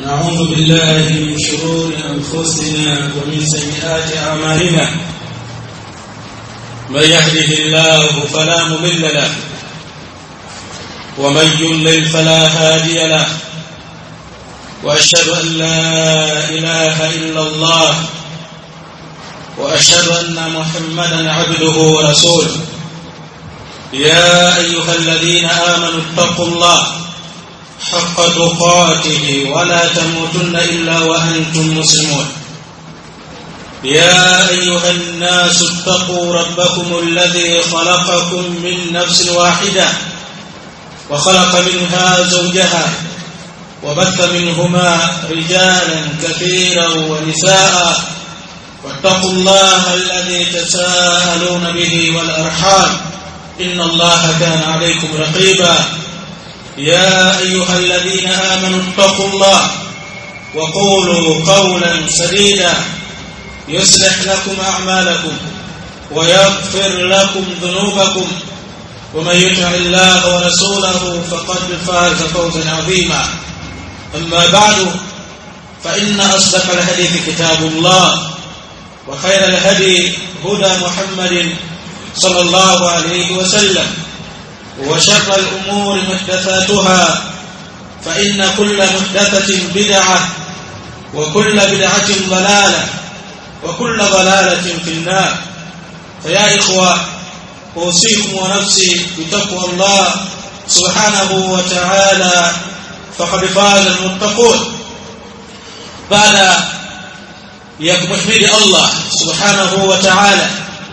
ونعوذ بالله من شرور أنفسنا ومن سيئات أعمالنا من يهده الله فلا مضل له ومن يضلل فلا هادي له وأشهد أن لا إله إلا الله وأشهد أن محمدا عبده ورسوله يا أيها الذين آمنوا اتقوا الله حق تقاته ولا تموتن إلا وأنتم مسلمون يا أيها الناس اتقوا ربكم الذي خلقكم من نفس واحدة وخلق منها زوجها وبث منهما رجالا كثيرا ونساء واتقوا الله الذي تساءلون به والأرحام إن الله كان عليكم رقيبا يا أيها الذين آمنوا اتقوا الله وقولوا قولا سديدا يصلح لكم أعمالكم ويغفر لكم ذنوبكم ومن يطع الله ورسوله فقد فاز فوزا عظيما أما بعد فإن أصدق الحديث كتاب الله وخير الهدي هدى محمد صلى الله عليه وسلم وشر الأمور محدثاتها فإن كل محدثة بدعة وكل بدعة ضلالة وكل ضلالة في النار فيا إخوة أوصيكم ونفسي بتقوى الله سبحانه وتعالى فقد فاز المتقون بعد يحمد الله سبحانه وتعالى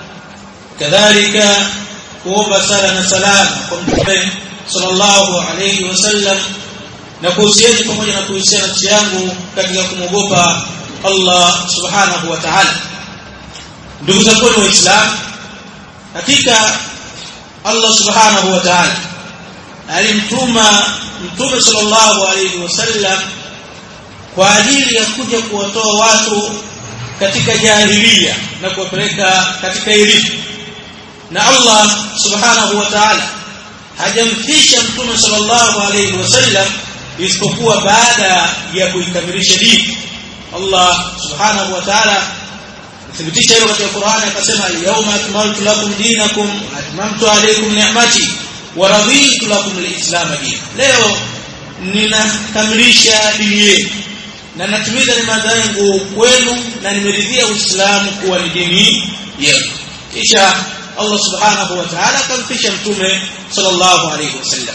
كذلك kuomba sala na salam kwa Mtume sallallahu alayhi wasallam na kuhusiana pamoja na kuhusiana nafsi yangu katika kumogopa Allah subhanahu wa ta'ala. Ndugu zangu waislamu, hakika Allah subhanahu wa ta'ala alimtuma Mtume sallallahu alayhi wasallam kwa ajili ya kuja kuwatoa watu katika jahiliya na kuwapeleka katika elimu. Na Allah subhanahu wa ta'ala hajamfisha Mtume sallallahu alayhi wasallam isipokuwa baada ya kuikamilisha dini. Allah subhanahu wa ta'ala athibitisha hilo katika Qur'an akasema al-yawma akmaltu lakum dinakum wa atmamtu alaykum ni'mati wa raditu lakum al-islam dinan. Leo ninakamilisha dini yenu na natimiza neema zangu kwenu na nimeridhia Uislamu kuwa ni dini yenu. Kisha Allah subhanahu wa ta'ala akamfisha Mtume sallallahu alayhi wasallam.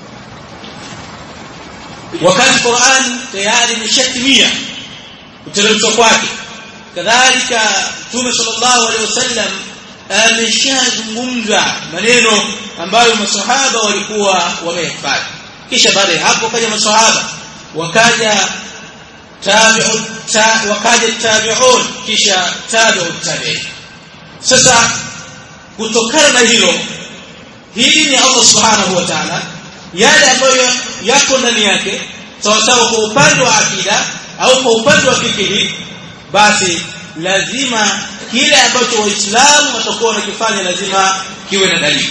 Wakati Qur'an tayari imeshatimia kuteremshwa kwake, kadhalika Mtume sallallahu alayhi wasallam ameshazungumza maneno ambayo maswahaba walikuwa wamehifadhi. Kisha baada ya hapo kaja maswahaba, wakaja tabi'un, kisha tabi'ut tabi'in. Sasa kutokana na hilo, hili ni Allah subhanahu wa ta'ala yale ambayo yako ndani yake sawa sawa kwa upande wa akida au kwa upande wa fikiri, basi lazima kile ambacho waislamu watakuwa wanakifanya lazima kiwe na dalili.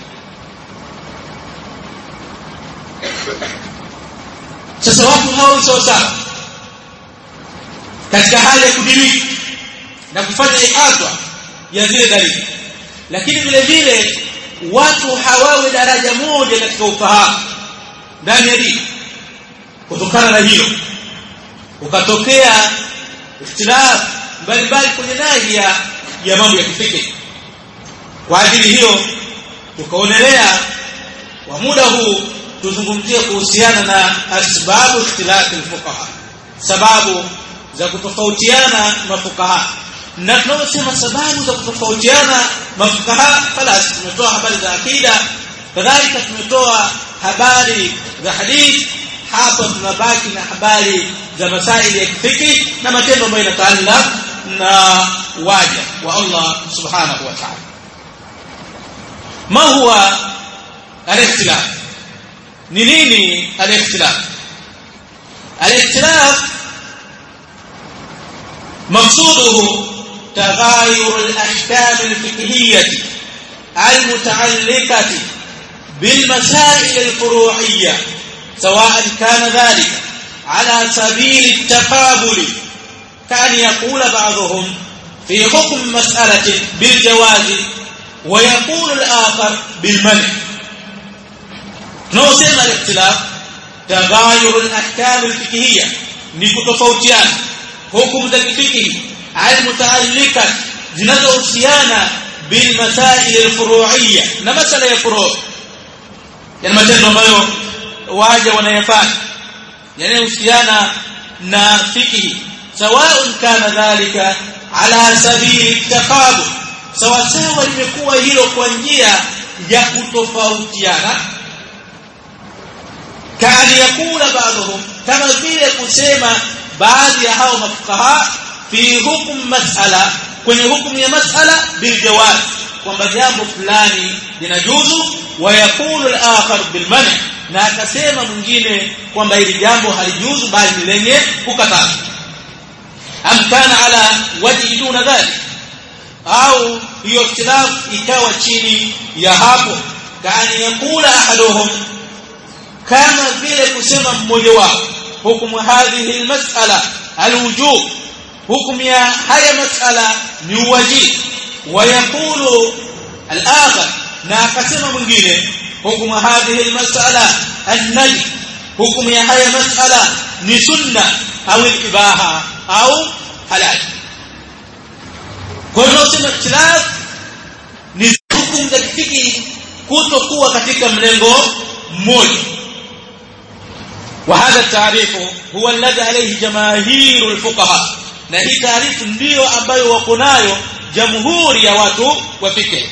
Sasa watu hao sawa sawa katika hali ya kudiriki na kufanya ihatwa ya zile dalili, lakini vile vile watu hawawe daraja moja katika ufahamu ndani ya dini. Kutokana na hilo ukatokea ikhtilaf mbalimbali kwenye nahi ya mambo ya kifikri. Kwa ajili hiyo tukaonelea kwa muda huu tuzungumzie kuhusiana na asbabu ikhtilaf al-fuqaha, sababu za kutofautiana mafuqaha. Na tunaposema sababu za kutofautiana mafuqaha, falas tumetoa habari za akida, kadhalika tumetoa habari za hadith. Hapa tunabaki na habari za masaili ya fikri na matendo ambayo yanataallaq na waja wa Allah subhanahu wa ta'ala. Ma huwa al-ikhtilaf? Ni nini al-ikhtilaf? Al-ikhtilaf maqsuduhu تغاير الأحكام الفقهية المتعلقة بالمسائل الفروعية سواء كان ذلك على سبيل التقابل كان يقول بعضهم في حكم مسألة بالجواز ويقول الآخر بالمنع. نوسema الاختلاف تغاير الأحكام الفقهية ni kutofautiana hukumu za kifikihi almutaallikat zinazohusiana bil masail alfuru'iyya na masala ya furu' yani matendo ambayo waja wanayafanya yanayohusiana na fikihi sawa'un kana dhalika ala sabili taqabul sawa sawa limekuwa hilo kwa njia ya kutofautiana kani yakula baadhum kama vile kusema baadhi ya hao mafukaha fi hukum mas'ala kwenye hukumu ya mas'ala bil jawaz kwamba jambo fulani linajuzu wa yakulu al-akhar bil man' na akasema mwingine kwamba hili jambo halijuzu bali ni lenye kukataza am kana ala wajhi duna dhalik au hiyo ikhtilaf ikawa chini ya hapo kani yakula ahaduhum kama vile kusema mmoja wao hukumu hadhihi almas'ala alwujub hukumu ya haya mas'ala ni wajib wa yaqulu al-akhar na akasema mwingine hukumu hadhihi almas'ala an-najm hukumu ya haya mas'ala ni sunna au ibaha au halal. Kwa hiyo sema ikhtilaf ni hukumu za kifiki kutokuwa katika mlengo mmoja. وهذا التعريف هو الذي عليه جماهير الفقهاء na hii taarifu ndio ambayo wako nayo jamhuri ya watu wa fiqh.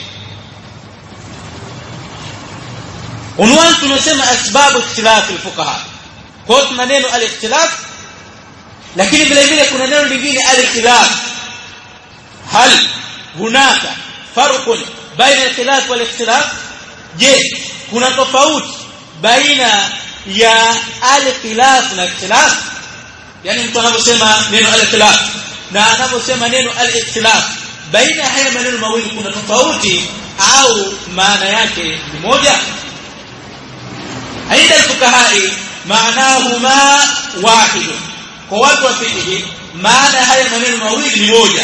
Unwani tunasema asbabu ikhtilaf alfuqaha kwa hiyo tuna neno al-ikhtilaf lakini vile vile kuna neno lingine al-ikhtilaf hal hunaka farqun baina al-ikhtilaf wal-ikhtilaf je kuna tofauti baina ya al-khilaf na ikhtilaf yani mtu anaposema neno al-khilaf na anaposema neno al-ikhtilaf baina haya maneno mawili kuna tofauti au maana yake ni moja aidha fuqahai maanahuma wahid kwa watu wa fiqh maana haya maneno mawili ni moja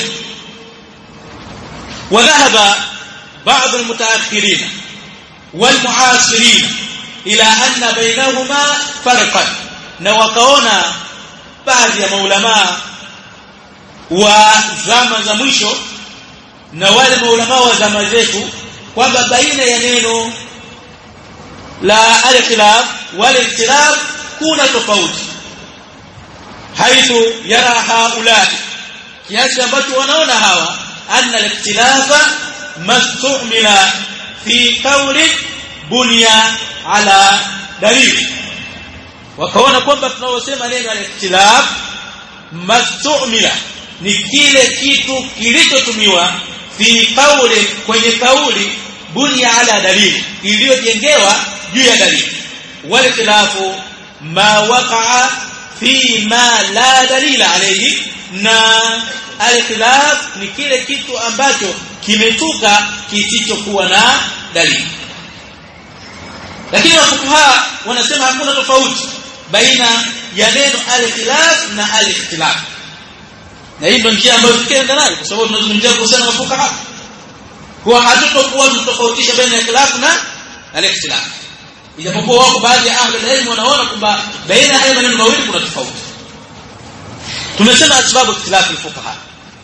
wadhahaba baadhi al-mutaakhirin wal-mu'asirin ila anna bainahuma farqan na wakaona baadhi ya maulama wa zama za mwisho na wale maulama wa zama zetu kwamba baina ya neno la al-khilaf wal ikhtilaf kuna tofauti haithu yara haula kiasi ambacho wanaona hawa anna al-ikhtilafa mastumila fi qawli bunya ala dalili wakaona kwamba tunaosema neno al-ikhtilaf mastumila ni kile kitu kilichotumiwa fi qawli kwenye kauli bunya ala dalili iliyojengewa juu ya dalili wal khilafu ma waqa'a fi ma la dalila alayhi na al-khilaf ni kile kitu ambacho kimetuka kisichokuwa na dalili. Lakini wafuqaha wanasema hakuna tofauti baina ya neno al-khilaf na al-ikhtilaf. Na hii ndio njia ambayo tukienda nayo kwa sababu tunazungumzia kuhusiana na wafuqaha. Kwa hatutokuwa tutofautisha baina ya khilaf na al-ikhtilaf. Ijapokuwa wako baadhi ya ahli ilmu wanaona kwamba baina haya maneno mawili kuna tofauti. Tumesema sababu ikhtilaf al-fuqaha.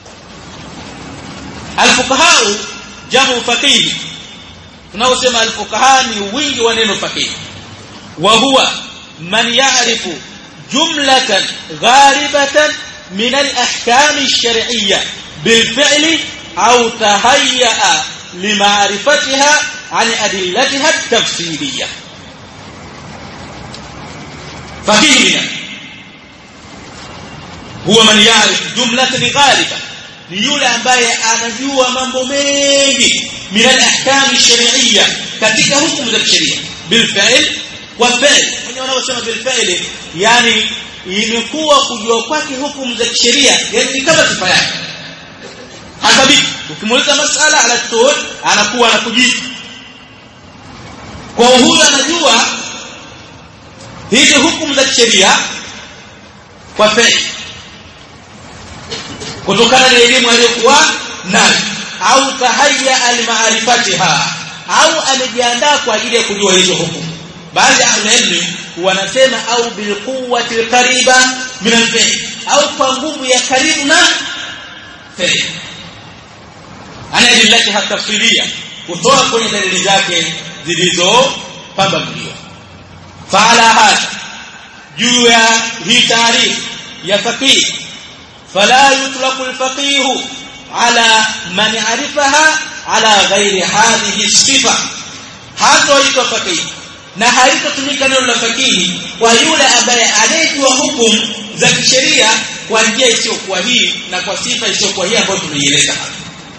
Al-fuqaha jamu faqih. Tunaosema al-fuqaha ni wingi wa neno faqih. Wa huwa man ya'rifu jumlatan gharibatan min al-ahkam ash-shar'iyyah bil-fi'li aw tahayya'a lima'rifatiha 'an adillatiha at-tafsiliyah. فقيه هو من يعرف جملة غالبة ni yule ambaye anajua mambo mengi min al-ahkam ash-shar'iyyah katika hukumu za sheria bil fi'l wa fi'l wenyewe wanaosema bil fi'l yani imekuwa kujua kwake hukumu za sheria yani kama sifa yake hakabi ukimuuliza masala ala tul anakuwa anakujibu kwa huyo anajua hizi hukumu za sheria kwa fi'l kutokana na elimu aliyokuwa nayo, au tahayya al-ma'rifatiha, au amejiandaa kwa ajili ya kujua hizo hukumu. Baadhi ya ilmu wanasema au bil quwwati al-qariba min al-fi'l, au kwa nguvu ya karibu na fi'l. Ana adillati tafsilia kutoa kwenye dalili zake zilizopambanuliwa. Fala hada juu ya hii taarifu ya faqih, fala yutlaqu al-faqih ala man ya'rifaha ala ghairi hadhihi sifa. Hatoitwa faqih na haitotumika neno la faqih kwa yule ambaye anayejua hukumu za kisheria kwa njia isiyokuwa hii na kwa sifa isiyokuwa hii ambayo tumeieleza hapa.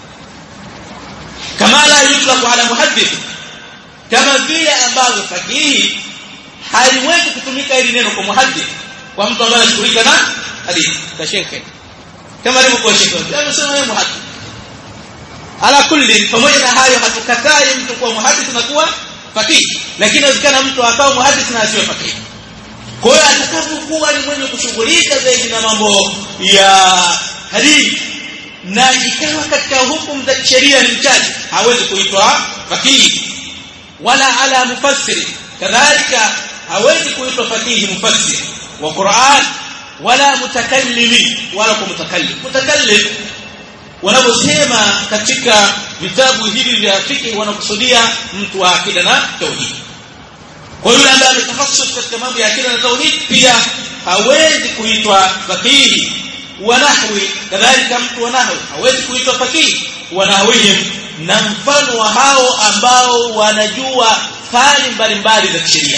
Kama la yutlaqu ala muhaddith, kama vile ambavyo faqih haiwezi kutumika hili neno kwa muhaddith, kwa mtu ambaye anashughulika na hadithi ka shekhe, kama alivyokuwa shekhe anasema yeye muhaddith. Ala kulli, pamoja na hayo hatukatai mtu kuwa muhaddith na kuwa faqih, lakini inawezekana mtu akawa muhaddith na asiwe faqih. Kwa hiyo atakapokuwa ni mwenye kushughulika zaidi na mambo ya hadithi na ikawa katika hukumu za sheria ni mchache, hawezi kuitwa faqih. Wala ala mufassir, kadhalika hawezi kuitwa faqih mufassir wa Qur'an, wala mutakallimi, wala kumutakallim. Mutakallim wanaposema katika vitabu hivi vya fiqh wanakusudia mtu wa akida na tauhid. Kwa yule ambaye ametahassus katika mambo ya akida na tauhid pia hawezi kuitwa faqih. Wa nahwi, kadhalika mtu wa nahwi hawezi kuitwa faqih. Wa nahwihim, na mfano wa hao ambao wanajua fani mbalimbali za sheria.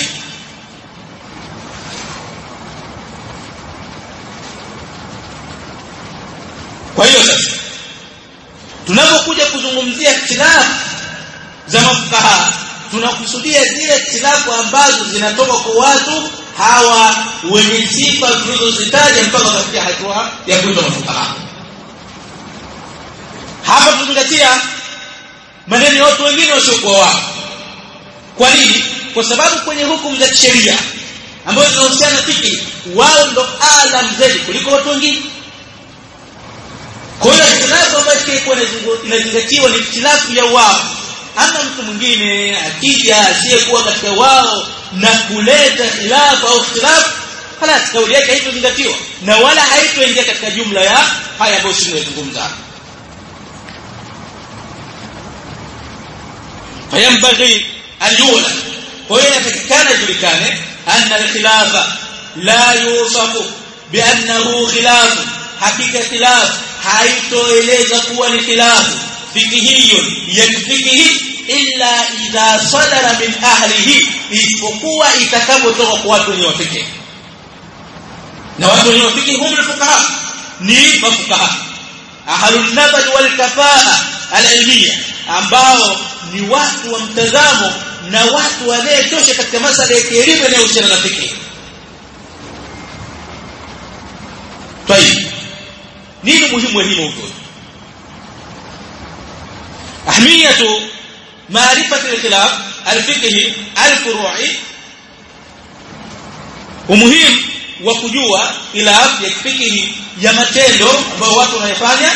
Kwa hiyo sasa tunapokuja kuzungumzia ikhtilaf za mafukaha, tunakusudia zile ikhtilafu ambazo zinatoka kwa watu hawa wenye sifa tulizozitaja mpaka kufikia hatua ya kuitwa mafukaha. Hapa tunazingatia maneno ya watu wengine wasiokuwa wao. Kwa nini? Kwa sababu kwenye hukumu za sheria ambazo zinahusiana na fiqh, wao ndo alam zaidi kuliko watu wengine. Kwa hiyo ikhtilafu ambayo inazingatiwa ni ikhtilafu ya wao. Ama mtu mwingine akija asiyekuwa katika wao na kuleta khilafu au ikhtilafu, خلاص kauli yake haitozingatiwa na wala haitoingia katika jumla ya haya ambayo tunazungumza. Fayambaghi al-yula, kwa hiyo inatakikana julikane anna al-khilafa la yusafu bi annahu khilaf, hakika khilaf haitoeleza kuwa ni khilafu fikihiyun yakfikihi illa idha sadara min ahlihi, isipokuwa itakapotoka kwa watu wenye fikihi. Na watu wenye fikihi hum al-fuqaha, ni mafuqaha ahlun nabad wal kafaa al-ilmiyya, ambao ni watu wa mtazamo na watu wanayetosha katika masuala ya kielimu yanayohusiana na fikihi. Tayeb, nini muhimu hii mada? Ahmiyatu maarifati al-khilaf al-fiqhi al-furu'i, umuhimu wa kujua khilaf ya fiqhi ya matendo ambayo watu wanayofanya.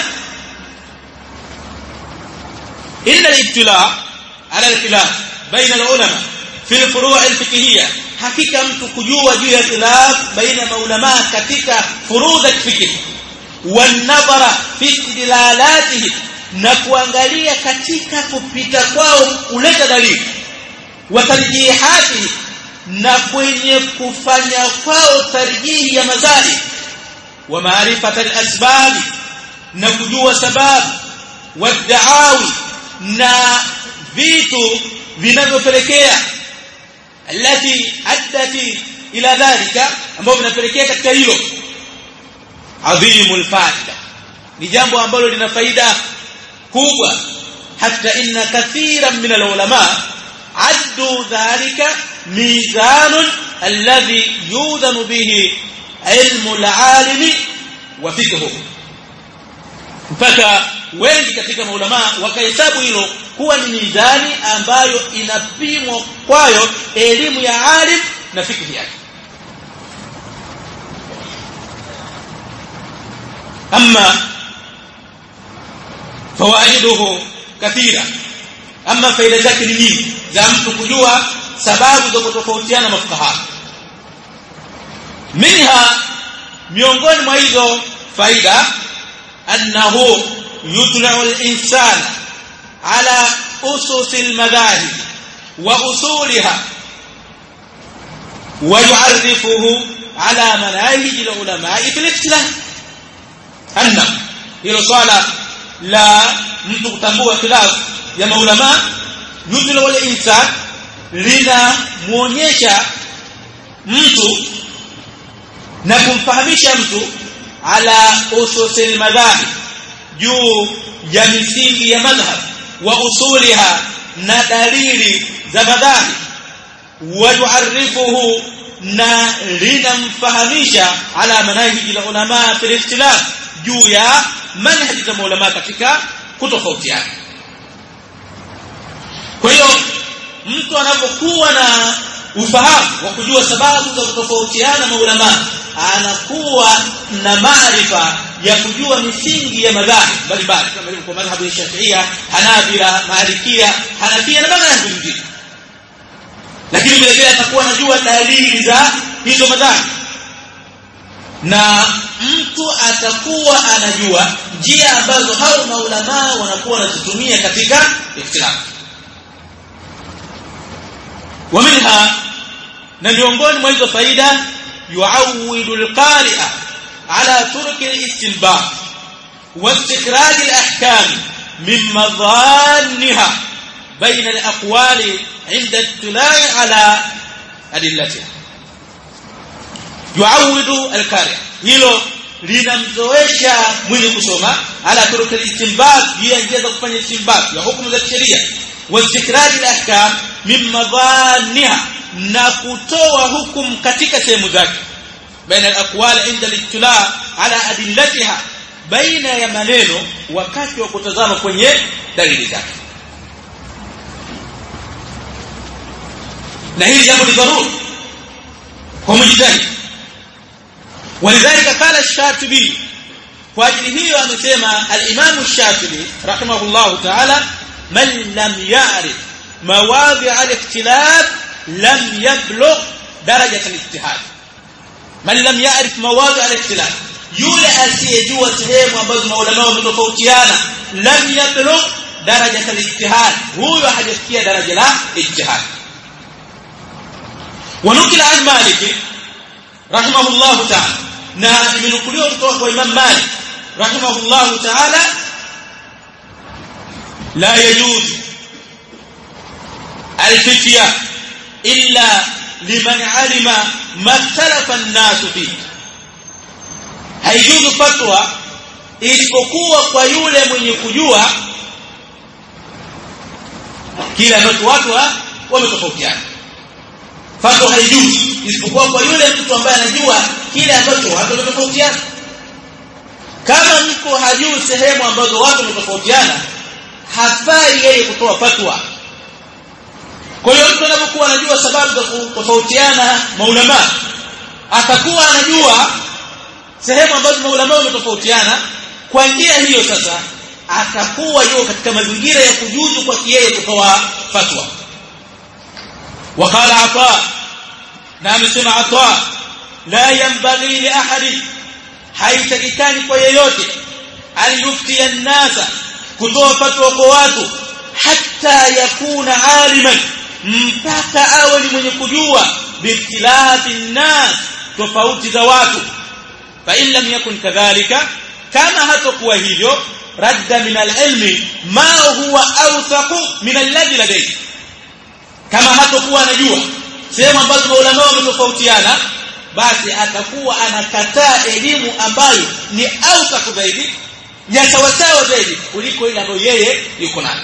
Illa al-ibtila' ala al-khilaf baina al-ulama fi al-furu' al-fiqhiyya, hakika mtu kujua juu ya khilaf baina maulama katika furu' al-fiqh wan-nadhara fi istidlalatihi, na kuangalia katika kupita kwao kuleta dalili, wa tarjihati, na kwenye kufanya kwao tarjihi ya madhali, wa maarifati al-asbab, na kujua sababu, wa da'awi, na vitu vinavyopelekea alati addati ila dhalika, ambavyo vinapelekea katika hilo. Adhimul faida, ni jambo ambalo lina faida kubwa. Hata inna kathiran min al-ulama addu dhalika mizanun alladhi yudhanu bihi ilmu al-alimi wa fiqhuhu, mpaka wengi katika maulama wakahesabu hilo kuwa ni mizani ambayo inapimwa kwayo elimu ya alim na fikhi yake. amma fawaiduhu kathira, amma faida zake ni nyingi za mtu kujua sababu za kutofautiana mafukaha. Minha, miongoni mwa hizo faida, annahu yudla'u al-insana ala usus al-madahib wa usuliha wa yu'arrifuhu ala manahij al-ulama fi al-ikhtilaf. Anna hilo swala la mtu kutambua khilaf ya maulama, yudla'u al-insan, lina muonyesha mtu na kumfahamisha mtu ala ususil madhhab, juu ya misingi ya madhhab, wa usuliha, na dalili za madhhab, wa yu'arrifuhu, na linamfahamisha ala manahij ulama fi al-ikhtilaf, juu ya manhaj za ulama katika kutofautiana. Kwa hiyo mtu anapokuwa na ufahamu wa kujua sababu za kutofautiana maulama, anakuwa na maarifa ya kujua misingi ya madhhabi mbalimbali, kama ilivyo kwa madhhabu ya Shafi'ia, Hanabila, Malikia, Hanafia na madhhabi mengine. Lakini vile vile atakuwa anajua dalili za hizo madhhabi, na mtu atakuwa anajua njia ambazo hao maulama wanakuwa wanazitumia katika ikhtilaf. ومنها, na miongoni mwa hizo faida, yuawidu al-qari'a ala turuq al-istinbat wa istikraj al-ahkam min madhanniha bayna al-aqwali 'inda al-ittila' ala adillatiha. Yuawidu al-qari'a, hilo linamzoesha mwenye kusoma ala turuq al-istinbat, njia za kufanya istinbat ya hukumu za sheria, wa istikraj al-ahkam min madhanniha, na kutoa hukumu katika sehemu zake, baina al-aqwal inda al-ittila' ala adillatiha, baina ya maneno wakati wa kutazama kwenye dalili zake. Na hili jambo ni dharura kwa mujtahid. Walidhalika qala ash-Shatibi, kwa ajili hiyo amesema al-Imam ash-Shatibi rahimahullahu ta'ala, man lam ya'rif mawadhi' al-ikhtilaf lam yablugh darajat al-ijtihad. Man lam ya'rif mawadhi' al-ikhtilaf, yule asiyejua sehemu ambazo maulama wametofautiana, lam yablugh darajat al-ijtihad, huyo hajafikia daraja la ijtihad. ونقل عن مالك رحمه الله تعالى, na imenukuliwa kutoka kwa Imam Malik rahimahullahu ta'ala, la yajuz al-fitya illa liman alima ma ikhtalafa an-nas fi, haijuzu fatwa isipokuwa kwa yule mwenye kujua kile ambacho watu wametofautiana. Fatwa haijuzu isipokuwa kwa yule mtu ambaye anajua kile ambacho watu wametofautiana. Kama mtu hajui sehemu ambazo watu wametofautiana, hafai yeye kutoa fatwa. Kwa hiyo mtu anapokuwa anajua sababu za kutofautiana maulama, atakuwa anajua sehemu ambazo maulama wametofautiana. Kwa njia hiyo sasa atakuwa yuko katika mazingira ya kujuzu kwa yeye kutoa fatwa. وقال عطاء, na amesema Ataa, la yanbaghi li ahadin, haitakikani kwa yeyote, aliyufti an-nasa, kutoa fatwa kwa watu, hatta yakuna aliman, mpaka awe ni mwenye kujua biikhtilafi an-nas, tofauti za watu. Fa in lam yakun kadhalika, kama hatakuwa hivyo, radda min al-ilmi ma huwa awthaqu min alladhi ladayhi, kama hatakuwa anajua sehemu ambazo maulama wametofautiana, basi atakuwa anakataa elimu ambayo ni awthaq zaidi, ya sawasawa zaidi kuliko ile ambayo yeye yuko nayo.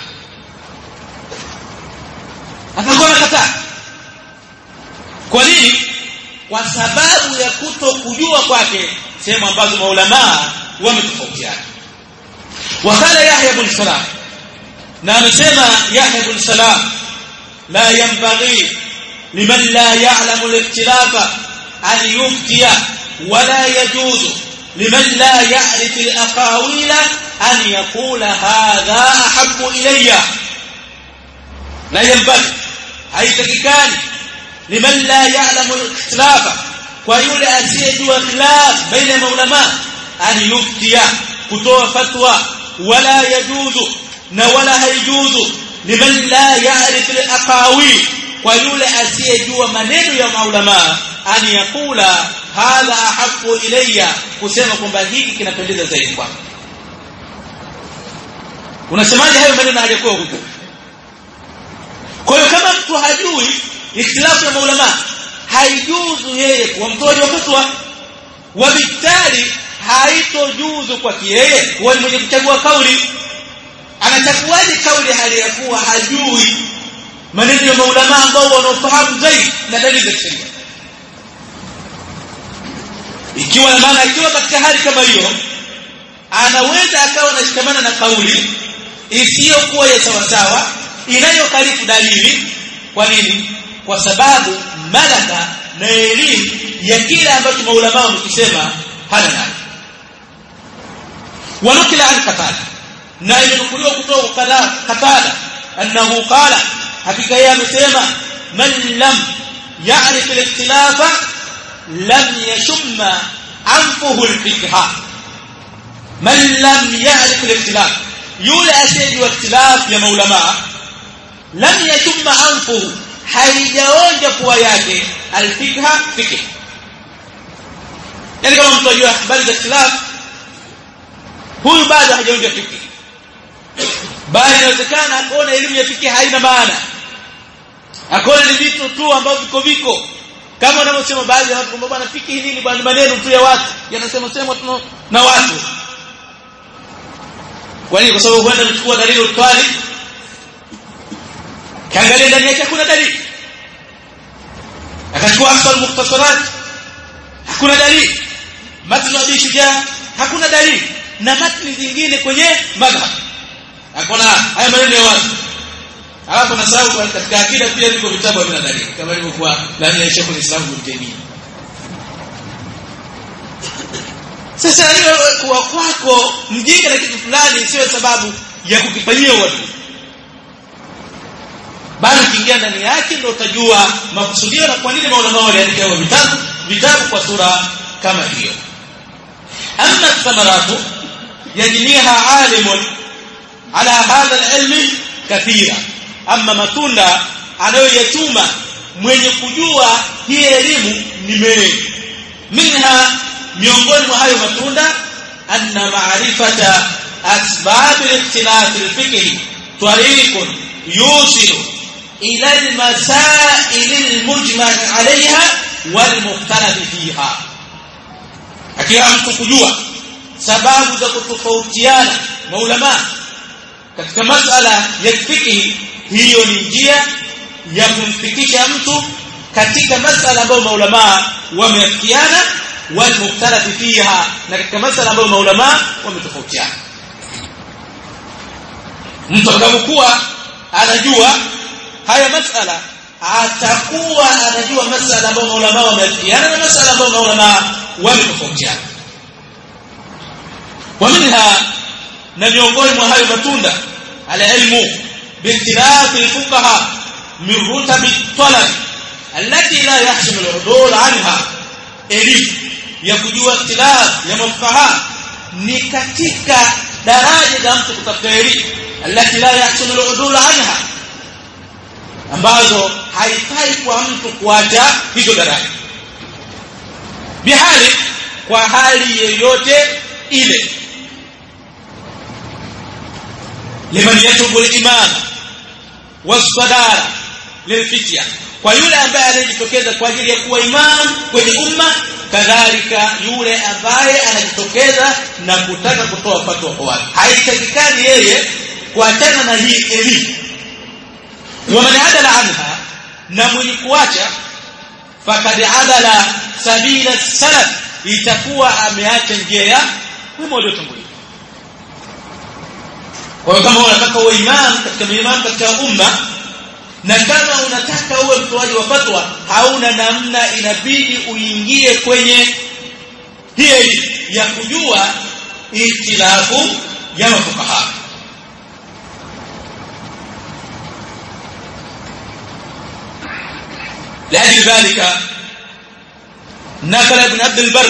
Atakuwa anakataa. Kwa nini? Kwa sababu ya kutokujua kwake sehemu ambazo maulama wametofautiana. Wakala Yahya ibn Salam, na amesema Yahya ibn Salam, la yanbaghi liman la ya'lamu al-ikhtilafa an yuftiya, wa la yajuzu liman la ya'rif al-aqawila an yaqula hadha ahabbu ilayya. La yanbaghi, haitakikani liman la ya'lamu al-ikhtilafa, kwa yule asiyejua khilaf baina ya maulama, an yuftiya, kutoa fatwa, wala yajuzu, na wala haijuzu liman la ya'rif al-aqawil, kwa yule asiyejua maneno ya maulama, an yakula hadha ahabbu ilayya, kusema kwamba hiki kinapendeza zaidi kwako. Unasemaje hayo maneno hayakuwa huko? Kwa hiyo kama mtu hajui ikhtilafu ya maulama, haijuzu yeye kuwa mtoaji wa fatwa, wabitali haitojuzu kwa yeye kuwa mwenye kuchagua kauli. Anachaguaje kauli hali ya kuwa hajui maneno ya maulama ambao wanaofahamu zaidi na dalili za sheria? Ikiwa katika hali kama hiyo, anaweza akawa anashikamana na kauli isiyokuwa ya sawasawa, inayokalifu dalili. Kwa nini? Kwa sababu malaka na elimu ya kile ambacho maulama wamekisema hana nayo. Wanukila an Qatada, na imenukuliwa kutoka Qatada annahu qala, hakika yeye amesema, man lam ya'rif al-ikhtilafa lam yashumma anfuhu al-fiqha. Man lam ya'rif al-ikhtilaf, yule asiyejua ikhtilaf ya maulama, lam yashumma anfuhu, haijaonja pua yake, al-fiqha, fiqh. Yani kama mtu ajua habari za ikhtilaf, huyu bado hajaonja fiqh, bali inawezekana akaona elimu ya fiqh haina maana, akaona ni vitu tu ambavyo viko kama wanavyosema baadhi ya watu kwamba bwana fiqh nini bwana, maneno tu ya watu yanasema tu na watu. Kwa nini? Kwa sababu huenda mchukua dalili utwali, kaangalia ndani yake hakuna dalili, akachukua asal mukhtasarat, hakuna dalili, matn Abi Shujaa, hakuna dalili, na matni zingine kwenye madhhab hakuna haya maneno ya watu. Alafu nasahau katika akida pia viko vitabu vina dalili kama ilivyokuwa ndani ya Sheikh al-Islam Ibn Taymiyyah. Sasa hiyo kwa kwako mjinga na kitu fulani sio sababu ya kukifanyia watu, bali ukiingia ndani yake ndio utajua makusudio na kwa nini maulama waliandika vitabu kwa sura kama hiyo. Amma thamaratu yajniha alimun ala hadha al-ilmi kathira, amma matunda anayoyachuma mwenye kujua hii elimu ni mengi. Minha, miongoni mwa hayo matunda, anna ma'rifata asbab al-ikhtilaf al-fiqhi tariqun yusilu ila al-masail al-mujma' 'alayha wal-mukhtalaf fiha. Akiwa mtu kujua sababu za kutofautiana maulama katika masala ya fiqh, hiyo ni njia ya kumfikisha mtu katika masala ambayo maulama wameafikiana, wal mukhtalaf fiha, na katika masala ambayo maulama wametofautiana. Mtu atakapokuwa anajua haya masala, atakuwa anajua masala ambayo maulama wameafikiana na masala ambayo maulama wametofautiana. Waminha, na miongoni mwa hayo matunda, al-ilmu bi-ikhtilaf al-fuqaha min rutab at-talab allati la yahsulu al-udul anha. Elimu ya kujua ikhtilaf ya mafuqaha ni katika daraja za mtu kutafuta elimu, allati la yahsulu al-udul anha, ambazo haifai kwa mtu kuacha hizo daraja bihali, kwa hali yoyote ile. Liman yatubu al-imam was-sadara lil-fitya, kwa yule ambaye anajitokeza kwa ajili ya kuwa imam kwenye umma, kadhalika yule ambaye anajitokeza na kutaka kutoa fatwa kwa watu. Haitakikani yeye kuachana na hii elimu. Wa man adala anha, na mwenye kuacha, fakad adala sabila salaf, itakuwa ameacha njia ya wema waliotangulia. Kwa hiyo kama unataka uwe imam katika umma, na kama unataka uwe mtoaji wa fatwa, hauna namna, inabidi uingie kwenye hii elimu. ya kujua ikhtilafu ya mafuqaha. لذلك نقل ابن عبد البر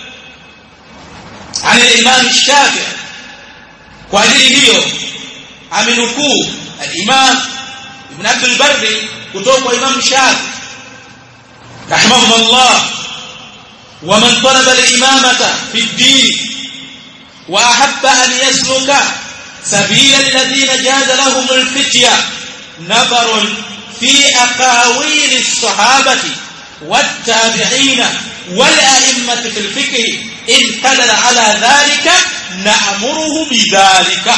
عن الإمام الشافعي وعليه amenukuu al-Imam Ibn Abd al-Barr kutoka kwa Imam Shafi rahimahullah, wa man talaba al-imamata fi ad-din wa ahabba an yasluka sabila alladhina jaza lahum al-fitya nadarun fi aqawil as-sahabati wat-tabi'in wal-a'immati fi al-fiqh in qadara ala dhalika na'muruhu bidhalika.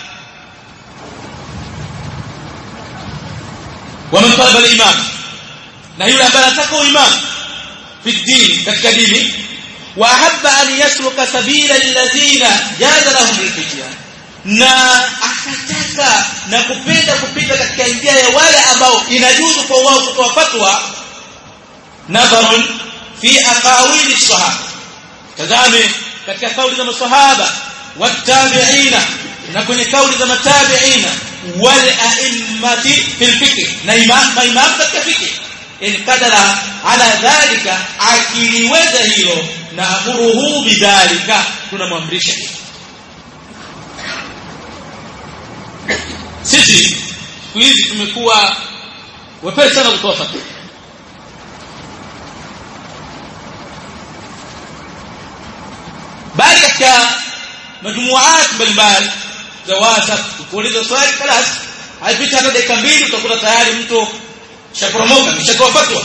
ومن طلب الإمام na yule ambaye anataka uimam fi din, katika dini, wa ahabba an yasluka sabila alladhina jaza lahum al-fitya, na akataka na kupenda kupita katika njia ya wale ambao inajuzu kwa wao kutoa fatwa, nadharun fi aqawili as-sahaba, tazame katika kauli za masahaba, wat-tabi'ina, na kwenye kauli za matabi'ina, wal a'immati fil fiqh, na imam katika fiqh, in qadara ala dhalika, akiliweza hilo, na amuruhu bidhalika, tunamwamrisha. Sisi siku hizi tumekuwa wepesi sana kutoa fatwa, bali katika majumuat mbalimbali za WhatsApp, kuuliza swali class, haipita hata dakika 2 utakuta tayari mtu shaporomoka mshatoa fatwa.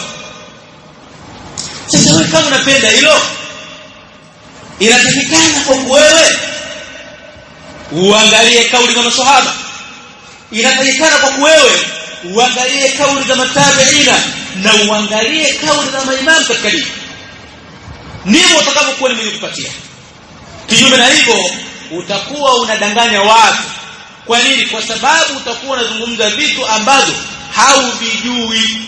Sasa wewe kama unapenda hilo, inatakikana kwa wewe uangalie kauli za maswahaba, inatakikana kwa wewe uangalie kauli za matabiina, na uangalie kauli za maimamu katika dini, ndivyo utakapokuwa ni mwenye kupatia. Kinyume na hivyo utakuwa unadanganya watu. Kwa nini? Kwa sababu utakuwa unazungumza vitu ambavyo hauvijui.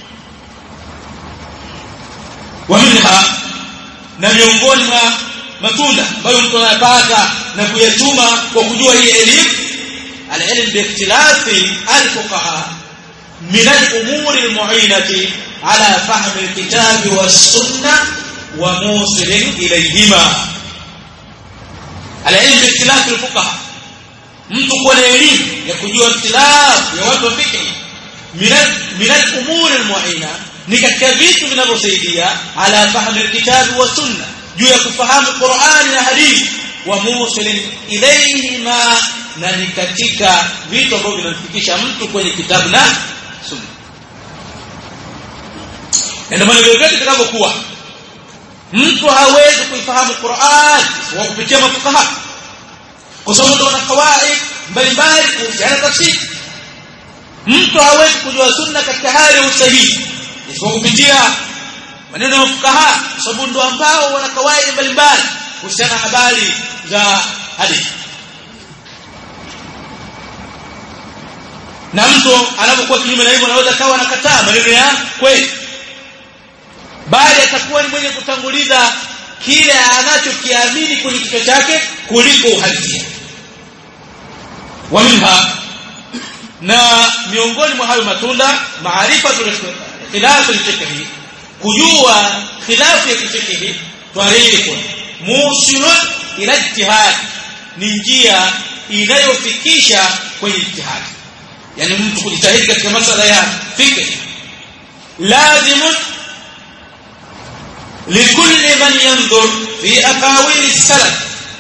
Waminha, na miongoni mwa matunda ambayo mtu anapata na kuyachuma kwa kujua hii elimu, al-ilm bi ikhtilafi al-fuqaha min al-umuri al-mu'inati ala fahmi al-kitabi was-sunnah wa musilin ilayhima. Al-ilm bi ikhtilafi al-fuqaha, mtu kwa elimu ya kujua ikhtilafu ya watu wa fiqh, min al-umuri al-mu'ina, ni katika vitu vinavyosaidia ala fahmi al-kitabi wa sunna, juu ya kufahamu Qur'ani na hadithi, wa musilin ilayhima, na ni katika vitu ambavyo vinafikisha mtu kwenye kitabu na sunna. Ndio maana vyote vitakapokuwa mtu hawezi kuifahamu Qur'an kwa kupitia mafukaha, kwa sababu kuna kawaid mbalimbali kuhusiana na tafsiri. Mtu hawezi kujua sunna katika hali ya usahihi kwa kupitia maneno ya mafukaha, kwa sababu ndio ambao wana kawaid mbalimbali kuhusiana na habari za hadithi. Na mtu anapokuwa kinyume na hivyo, anaweza kawa anakataa maneno ya kweli, bali atakuwa ni mwenye kutanguliza kile anachokiamini kwenye kichwa chake kuliko uhalisia. Waminha, na miongoni mwa hayo matunda, maarifa khilafu al-fiqh, kujua khilafu ya fiqh, tariqu musilun ila ijtihad, ni njia inayofikisha kwenye ijtihad. Yani mtu kujitahidi katika masuala ya fiqh, lazimun likulli man yanzur fi aqawil as-salaf,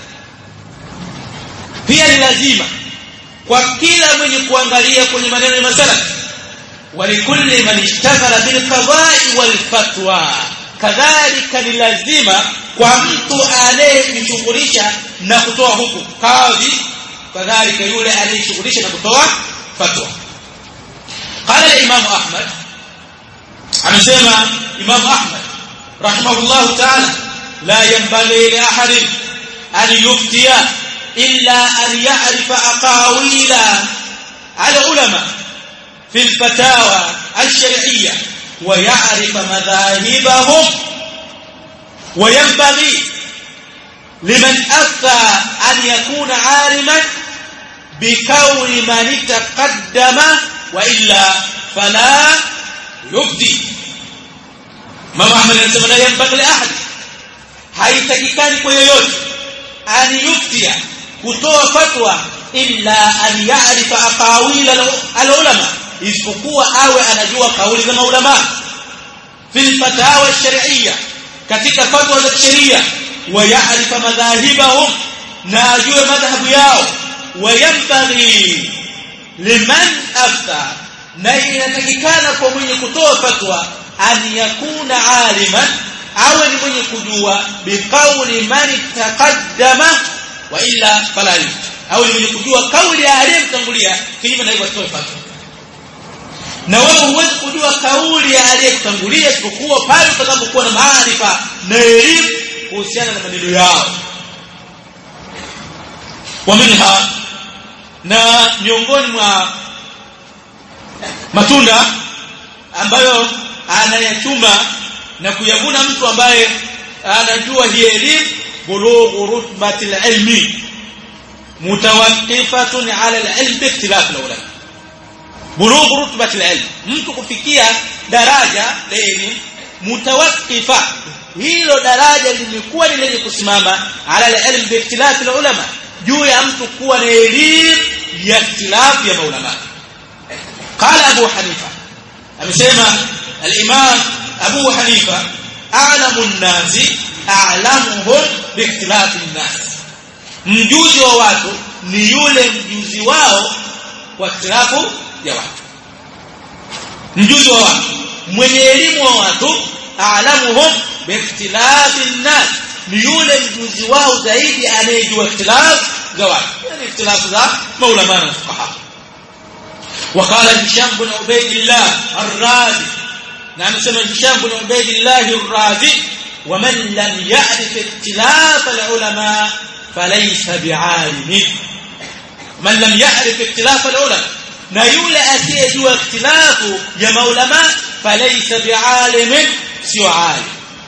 pia ni lazima kwa kila mwenye kuangalia kwenye maneno ya masalaf, wa likulli man ishtaghala bil qada'i wal fatwa, kadhalika ni lazima kwa mtu anayejishughulisha na kutoa hukumu, kadhi, kadhalika yule anayejishughulisha na kutoa fatwa. Qala Imam Ahmad, amesema Imam Ahmad rahimahullah ta'ala, la yanbaghi li ahadin an yuftiya illa an ya'rifa aqawila al-ulama fi al-fatawa al-shar'iyyah wa ya'rifa madhahibahum, wa yanbaghi liman afta an yakuna aliman bikauni man taqaddama wa illa fala yubdi. Imam Ahmad anasema la yanbaghi ahad, haitakikani kwa yoyote an yuftia, kutoa fatwa, illa an ya'rifa aqawil al-ulama, isipokuwa awe anajua kauli za maulama fil fatawa ash-shar'iyya, katika fatwa za sheria, wa ya'rifa madhahibahum, na ajue madhhabu yao, wa yanbaghi liman afta, na inatakikana kwa mwenye kutoa fatwa an yakuna aliman, awe ni mwenye kujua biqauli man taqaddama wa illa fala yufti, awe ni mwenye kujua kauli ya aliyemtangulia, kinyume na hivyo atoe fatwa. Na wewe huwezi kujua kauli ya aliyekutangulia isipokuwa pale utakapokuwa na maarifa na elimu kuhusiana na maneno yao. Wa minha, na miongoni mwa matunda ambayo anayachuma na kuyavuna mtu ambaye anajua hii elimu, bulughu rutbatil ilmi mutawaqqifatun ala al-ilm bi ikhtilaf al-ulama. Bulughu rutbatil ilm, mtu kufikia daraja la elimu mutawaqqifa, hilo daraja limekuwa ni lenye kusimama ala al-ilm bi ikhtilaf al-ulama, juu ya mtu kuwa na elimu ya ikhtilaf ya maulama. Qala Abu Hanifa, amesema al-Imam Abu Hanifa, a'lamu an-nasi a'lamuhum bi ikhtilaf an-nas, mjuzi wa watu ni yule mjuzi wao kwa ikhtilafu ya watu. Mjuzi wa watu, mwenye elimu wa watu, a'lamuhum bi ikhtilaf an-nas, ni yule mjuzi wao zaidi anayejua ikhtilaf za watu, yani ikhtilaf za maulama na fuqaha. وقال هشام بن عبيد الله الرازي، نعم سمع هشام بن عبيد الله الرازي، ومن لم يعرف اختلاف العلماء فليس بعالم. من لم يعرف اختلاف العلماء، na yule asiyejua ikhtilafu ya maulama, falaysa bi'alim, sio alim.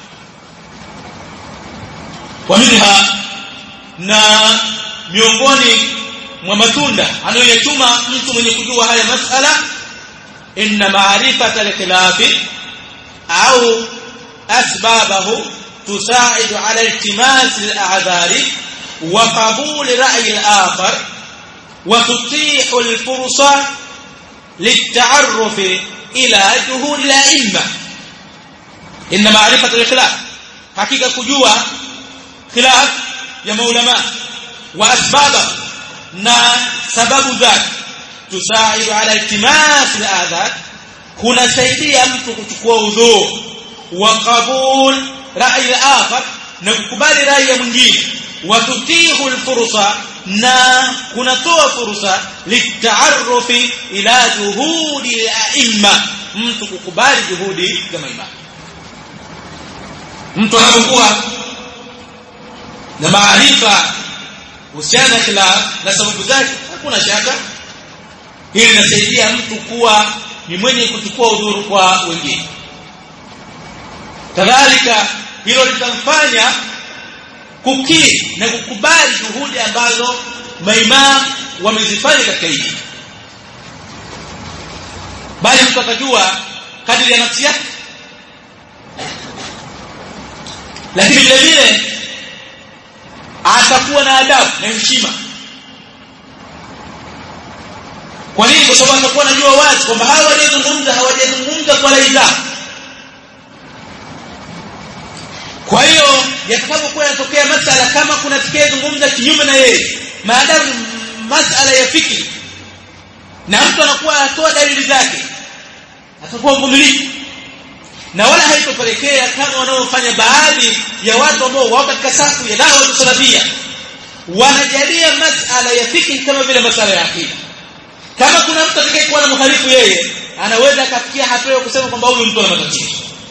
Wa minha, na miongoni mwa matunda anayoyachuma mtu mwenye kujua haya masala, inna ma'rifata al-khilafi au asbabahu tusaidu ala iltimas al-a'dhari wa qabul ra'yi al-akhar wa tutihu al-fursa lit-ta'arruf ila juhud al-a'imma. Inna ma'rifata al-khilaf, hakika kujua khilaf ya maulama wa asbabahu, na sababu zake, tusaidu ala iltimas al-adhar, kunasaidia mtu kuchukua udhur, wa qabul ra'yi al-akhar, na kukubali rai ya mwingine, wa tutihu al-fursa, na kunatoa fursa lit'arrufi ila juhudi al-a'imma, mtu kukubali juhudi za maimamu. Mtu anapokuwa na maarifa kuhusiana na khilaf na sababu zake, hakuna shaka hili linasaidia mtu kuwa ni mwenye kuchukua udhuru kwa wengine. Kadhalika hilo litamfanya kukiri na kukubali juhudi ambazo maimamu wamezifanya katika hili, bali mtu atajua kadiri ya nafsi yake. Lakini vile vile atakuwa na adabu na heshima. Kwa nini? Kwa sababu atakuwa anajua wazi kwamba hawa hawajazungumza kwa rai zao. Kwa hiyo yatakapokuwa yanatokea masala, kama kuna atakayezungumza kinyume na yeye, maadamu masala ya fikri na mtu anakuwa atoa dalili zake, atakuwa mvumilivu, na wala haitopelekea kama wanaofanya baadhi ya watu ambao wako katika safu ya dawa ya salafia, wanajalia masala ya fikri kama vile masala ya akida. Kama kuna mtu atakayekuwa na mukhalifu yeye, anaweza akafikia hatua ya kusema kwamba huyu mtu ana matatizo.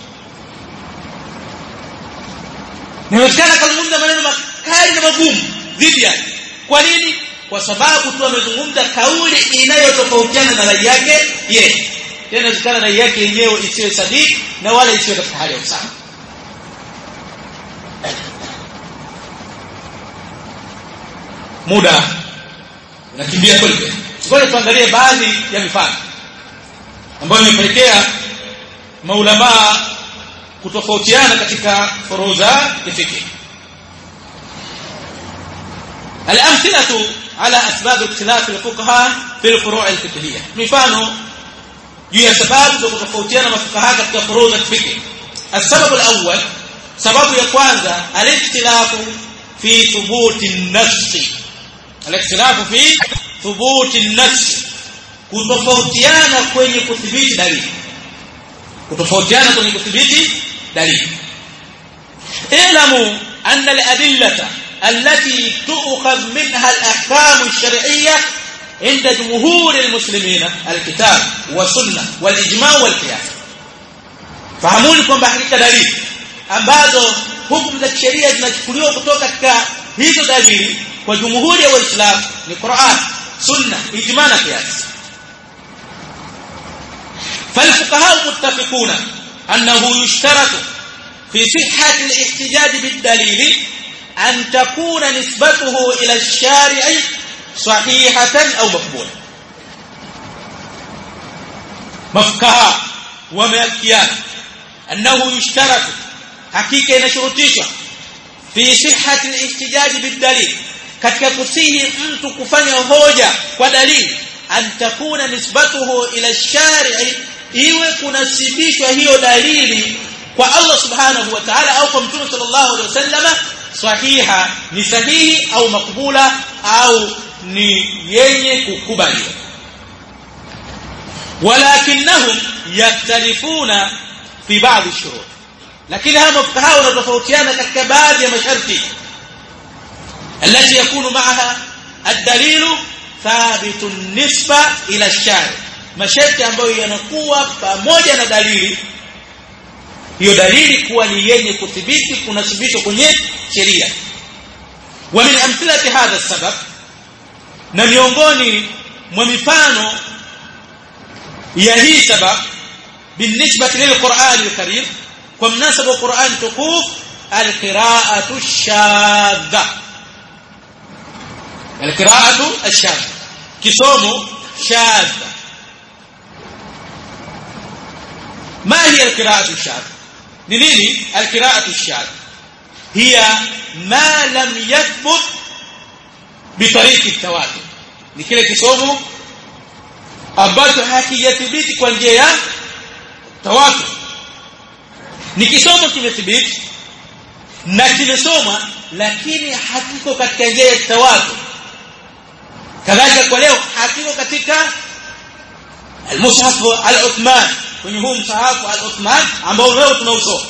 Inawezekana kuzungumza maneno makali na magumu dhidi yake. Kwa nini? Kwa sababu tu amezungumza kauli inayotofautiana na rai yake yeye. Tena inawezekana rai yake yenyewe isiwe sahihi na wala isiwe katika hali ya usawa. muda unakimbia kweli. Ngoja tuangalie baadhi ya mifano ambayo imepelekea maulama kutofautiana katika furuza kifiki. الامثله على اسباب اختلاف الفقهاء في الفروع الفقهيه. mifano juu ya sababu za kutofautiana mafukaha katika furuza kifiki. السبب الاول, sababu ya kwanza, al-ikhtilafu fi thubuti an-nass. Al-ikhtilafu fi thubuti an-nass, kutofautiana kwenye kudhibiti dalili. kutofautiana kwenye kudhibiti dalili. Ilamu anna al-adillata التي تؤخذ منها الأحكام الشرعية عند جمهور المسلمين الكتاب والسنة والإجماع والقياس. fahamuni kwamba hakika dalili ambazo hukumu za sheria zinachukuliwa kutoka katika hizo dalili kwa jumhuri ya Waislamu ni Qur'an, Sunna, ijma na qiyas. فالفقهاء متفقون أنه يشترط في صحة الاحتجاج بالدليل أن تكون نسبته إلى الشارع صحيحة أو مقبولة. مفقهاء ومالكيان أنه يشترط حقيقة نشرطيشة في صحة الاحتجاج بالدليل, katika kusihi mtu kufanya hoja kwa dalili, an takuna nisbatuhu ila shari'i, iwe kunasibishwa hiyo dalili kwa Allah subhanahu wa ta'ala au kwa Mtume sallallahu alaihi wasallam, sahiha ni sahihi au makbula au ni yenye kukubaliwa. walakinnahum yaktalifuna fi ba'd ash-shurut, lakini hawa mafukaha wanatofautiana katika baadhi ya masharti التي يكون معها الدليل ثابت النسبة إلى الشارع, masharti ambayo yanakuwa pamoja na dalili, hiyo dalili kuwa ni yenye kuthibiti kunasibishwa kwenye sheria. wa min amthilati hadha sabab, na miongoni mwa mifano ya hii sabab, binisbati lilqur'an alkarim, kwa mnasaba Qur'an tukuf, alqira'atu ash-shadha. القراءة الشاذة, kisomo shadha. ما هي القراءة الشاذة؟ ni nini القراءة الشاذة؟ هي ما لم يثبت بطريق التواتر, ni kile kisomo ambacho hakijathibiti kwa njia ya tawatur. Ni kisomo kimethibiti na kimesoma lakini hakiko katika njia ya tawatur. kadhalika kwa leo hakiko katika al-Mushaf al-Uthman, kwenye huu msahafu al-Uthman ambao leo tunausoma.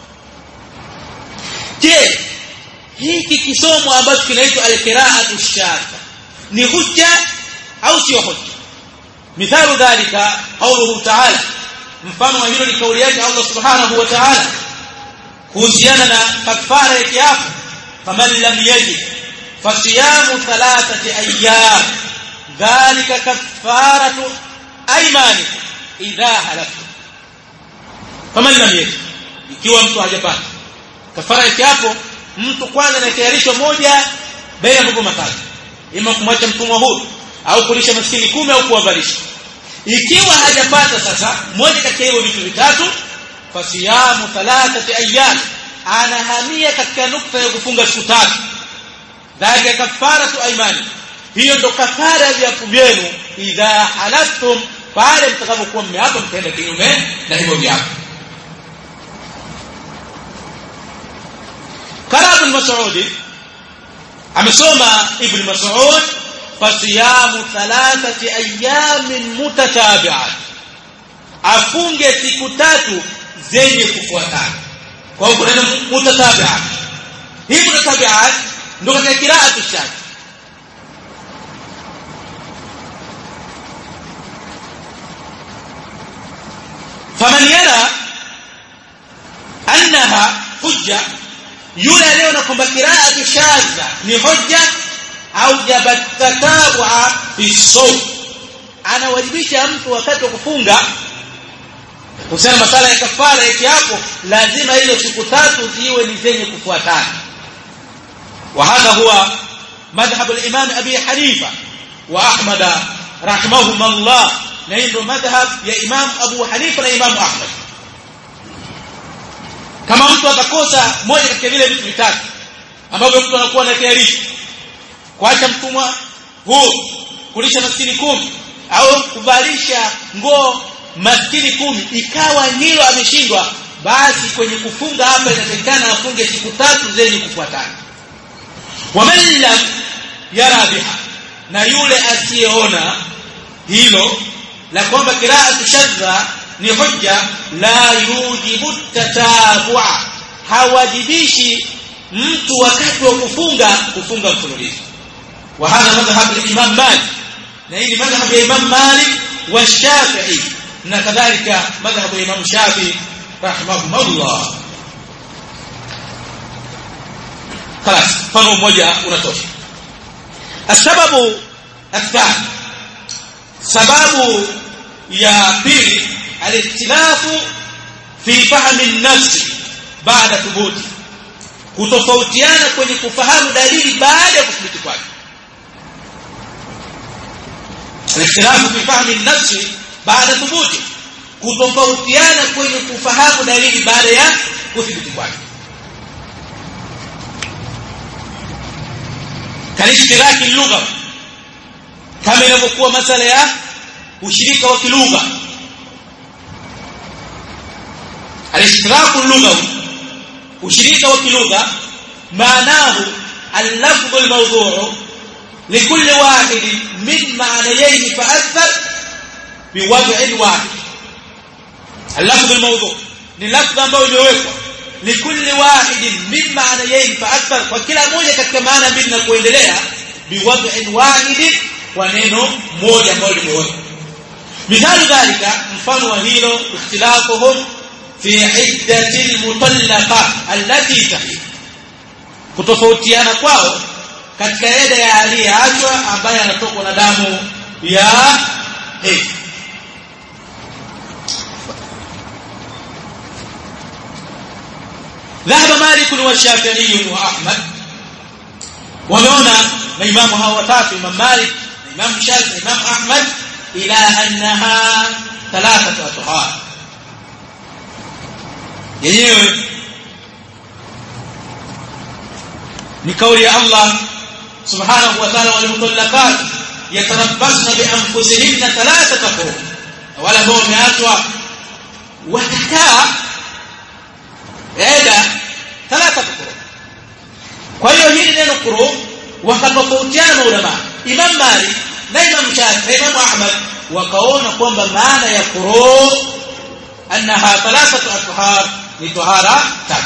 Je, hiki kisomo ambacho kinaitwa al-qira'atu ash-shadha ni hujja au sio hujja? mithalu dhalika qawluhu ta'ala, mfano wa hilo ni kauli yake Allah subhanahu wa ta'ala kuhusiana na kafara ya kiapo, faman lam yajid fasiyamu 3 ayyam dhalika kafaratu aymanikum idha halaftum. Faman lam yajid, ikiwa mtu hajapata kafara ya kiapo, mtu kwanza anatayarishwa moja baina ya mambo matatu, ima kumwacha mtumwa huru au kulisha maskini 10 au kuwavalisha. Ikiwa hajapata sasa moja kati ya hiyo vitu vitatu, fasiyamu 3 ayyam, anahamia katika nukta ya kufunga siku 3. Dhalika kafaratu aymani, hiyo ndo kafara ya viapo vyenu, idha halaftum, pale mtakapokuwa mmeapa mtaenda kinyume na hivyo viapo. Qara ibn Mas'ud, amesoma Ibn Mas'ud, fasiyamu 3 ayyamin mutatabi'at, afunge siku 3 zenye kufuatana. Kwa hiyo kuna mutatabi'at, hii mutatabi'at ndio katika qira'atu shadh. faman yara annaha hujja, yule leo na kwamba qira'atu shadha ni hujja au jabatatabu'a fi sawm, anawajibisha mtu wakati wa kufunga kusema masala ya kafara yake hapo, lazima ile siku 3 ziwe ni zenye kufuatana. wa hadha huwa madhhab al-Imam Abi Hanifa wa Ahmad rahimahumullah, na ndio madhhab ya Imam Abu Hanifa na Imam Ahmad. Kama mtu atakosa moja katika vile vitu vitatu ambavyo mtu anakuwa na kiarifu, kuacha mtumwa huu, kulisha maskini 10 au kuvalisha nguo maskini 10, ikawa hilo ameshindwa, basi kwenye kufunga hapa inatakikana afunge siku 3 zenye kufuatana. Wa man lam yara biha, na yule asiyeona hilo la kwamba qira'atu shadha ni hujja, la yujibu tatabu'a, hawajibishi mtu wakati wa kufunga mfululizo. Wa hadha madhhab al-Imam Malik, na hii ni madhhab ya Imam Malik wa Shafi'i, na kadhalika madhhab ya Imam Shafi'i rahimahullah. خلاص mfano mmoja unatosha. Sababu athani, sababu ya pili, al-ikhtilafu fi fahmi an-nafs baada thubuti, kutofautiana kwenye kufahamu dalili baada ya kuthibiti kwake. Al-ikhtilafu fi fahmi an-nafs baada thubuti, kutofautiana kwenye kufahamu dalili baada ya kuthibiti kwake. Kalishtiraki lugha, kama inavyokuwa masala ya ushirika wa kilugha. Al-ishtiraku lugha, ushirika wa kilugha, maanahu al-lafdh al-mawdhu' likulli wahid min ma'nayayn fa'athar biwad'in wahid. Al-lafdh al-mawdhu' ni lafdh ambao imewekwa likulli wahid min ma'nayayn fa'athar, kwa kila moja katika maana mbili na kuendelea, biwad'in wahid, kwa neno moja ambalo limewekwa. Mithalu dhalika, mfano wa hilo, ikhtilafuhum fi iddati al-mutallaqa allati tahid, kutofautiana kwao katika eda ya aliyeachwa ambaye anatokwa na damu ya hedhi. ذهب مالك والشافعي وأحمد، ومعنا الإمام هاوتات الإمام مالك الإمام الشافعي الإمام أحمد إلى أنها 3 أطهار. yenyewe ni kauli ya Allah subhanahu wa ta'ala, wal mutallaqat yatarabbasna bi anfusihinna 3 quru, wala ambao wameachwa watakaa eda 3 quru. Kwa hiyo hili neno quru wakatofautiana ulama. Imam Malik na Imam Shafi'i na Imam Ahmad wakaona kwamba maana ya quru annaha 3 athhar, ni tahara 3.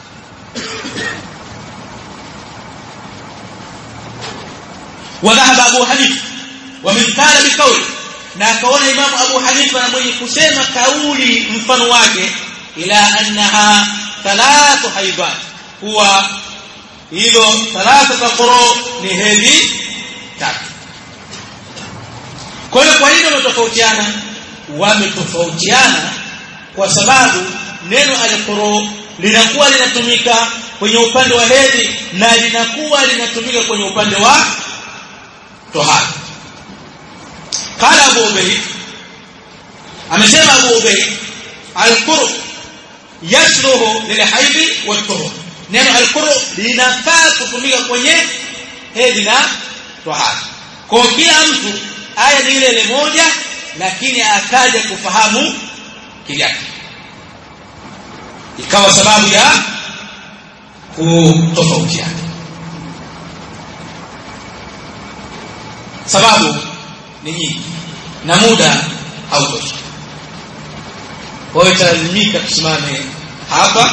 وذهب أبو حنيفة ومن قال بقول, na akaona Imam Abu Hanifa na mwenye kusema kauli mfano wake, ila annaha 3 haidat, huwa hilo 3 quru ni hedhi 3. Kwa hiyo kwa nini wametofautiana? Kwa sababu neno al-quru linakuwa linatumika kwenye upande wa hedhi na linakuwa linatumika kwenye upande wa tohara. Qala Abu Ubayd, amesema Abu Ubayd, al-quru yasluhu lilhaidhi wat-tuhur, neno al-quru linafaa kutumika kwenye hedhi na tohara. Kwa kila mtu aya ni ile moja, lakini akaja kufahamu kivyake, ikawa sababu ya kutofautiana. Sababu ni nyingi na muda hautoshi, kwa hiyo talazimika tusimame hapa.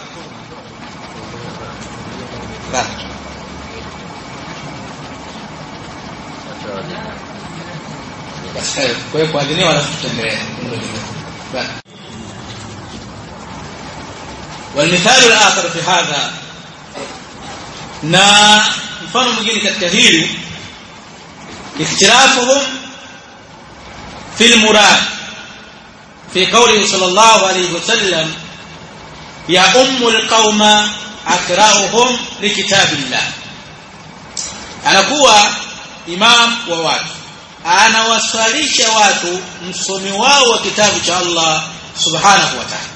Basi kwa hiyo kuadhinia wala tutaendelea. والمثال الآخر في هذا, na mfano mwingine katika hili, اختلافهم في المراد في قوله صلى الله عليه وسلم يا القوم أقرأهم لكتاب الله. anakuwa imam wa watu, anawaswalisha watu msomi wao wa kitabu cha Allah subhanahu wa ta'ala.